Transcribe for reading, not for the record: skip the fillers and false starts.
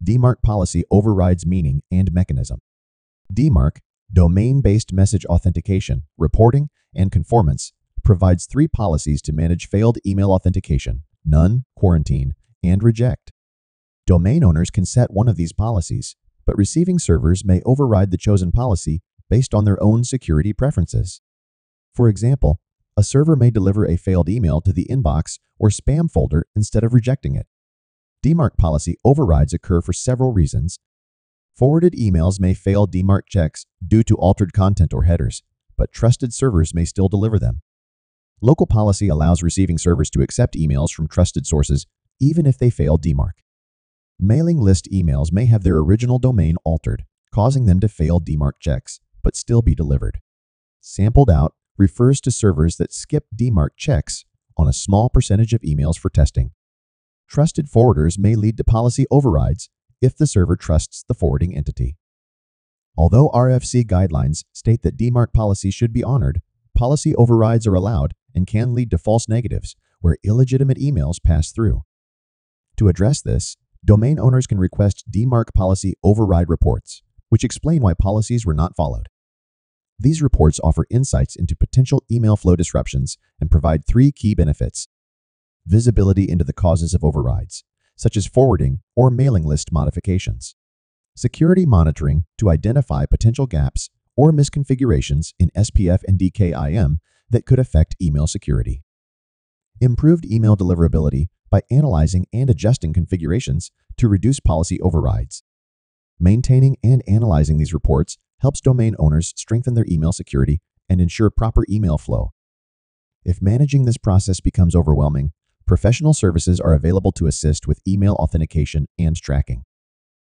DMARC policy overrides meaning and mechanism. DMARC, Domain-Based Message Authentication, Reporting, and Conformance, provides 3 policies to manage failed email authentication: none, quarantine, and reject. Domain owners can set one of these policies, but receiving servers may override the chosen policy based on their own security preferences. For example, a server may deliver a failed email to the inbox or spam folder instead of rejecting it. DMARC policy overrides occur for several reasons. Forwarded emails may fail DMARC checks due to altered content or headers, but trusted servers may still deliver them. Local policy allows receiving servers to accept emails from trusted sources even if they fail DMARC. Mailing list emails may have their original domain altered, causing them to fail DMARC checks, but still be delivered. Sampled out refers to servers that skip DMARC checks on a small percentage of emails for testing. Trusted forwarders may lead to policy overrides if the server trusts the forwarding entity. Although RFC guidelines state that DMARC policy should be honored, policy overrides are allowed and can lead to false negatives where illegitimate emails pass through. To address this, domain owners can request DMARC policy override reports, which explain why policies were not followed. These reports offer insights into potential email flow disruptions and provide 3 key benefits: visibility into the causes of overrides, such as forwarding or mailing list modifications; security monitoring to identify potential gaps or misconfigurations in SPF and DKIM that could affect email security; improved email deliverability by analyzing and adjusting configurations to reduce policy overrides. Maintaining and analyzing these reports helps domain owners strengthen their email security and ensure proper email flow. If managing this process becomes overwhelming, professional services are available to assist with email authentication and tracking.